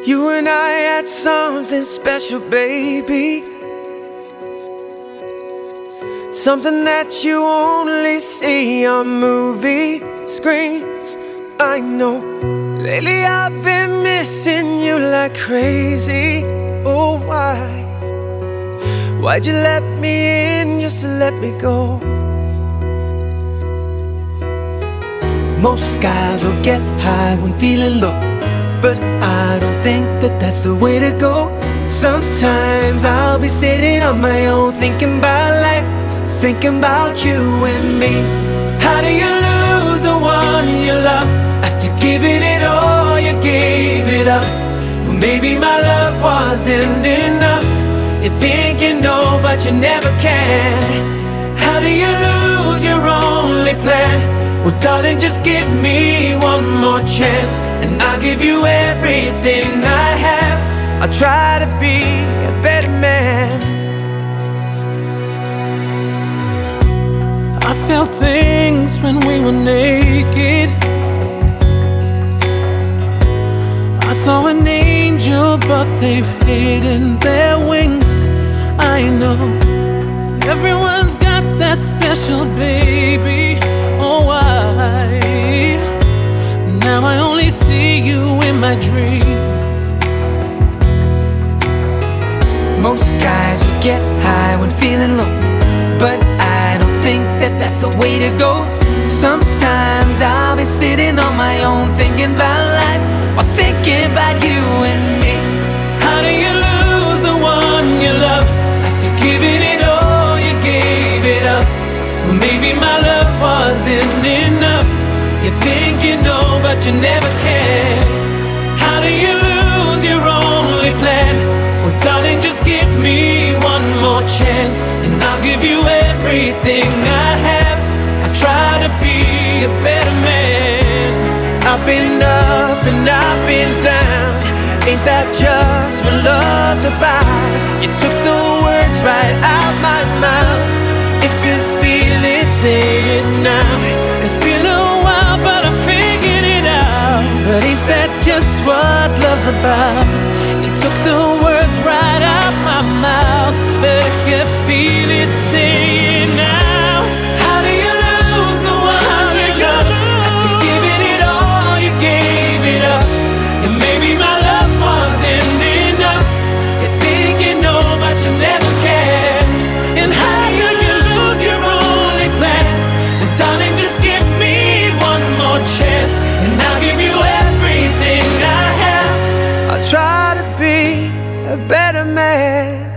You and I had something special, baby. Something that you only see on movie screens. I know. Lately I've been missing you like crazy. Oh, why? Why'd you let me in just to let me go? Most guys will get high when feeling low, but I don't think that that's the way to go. Sometimes I'll be sitting on my own, thinking about life, thinking about you and me. How do you lose the one you love after giving it all? You gave it up. Well, maybe my love wasn't enough. You think you know, but you never can. How do you lose your only plan? Well, darling, just give me one more chance, and I'll give you everything I have. I'll try to be a better man. I felt things when we were naked. I saw an angel, but they've hidden their wings. I know everyone's got that special baby. Oh, why? Now I only see you in my dreams. Most guys will get high when feeling low, but I don't think that that's the way to go. Sometimes I'll be sitting on my own, thinking about life, while thinking about you and me. How do you lose the one you love after giving it all? You gave it up. Well, maybe my love wasn't enough. You think you know, but you never can. How do you lose your only plan? Well, darling, just give me one more chance, and I'll give you everything I have. I'll try to be a better man. I've been up and I've been down. Ain't that just what love's about? You took the words right out my mouth. If you feel it, say it now. It's been a while, but I figured it out. But ain't that just what love's about? You took the words right out my mouth. But if you feel it, say it now. How do you lose the one you love after giving it all? You gave it up. And maybe my love wasn't enough. You think you know, but you never can. And how do you lose your only plan? Well, darling, just give me one more chance, and I'll give you everything I have. I'll try to be a better man.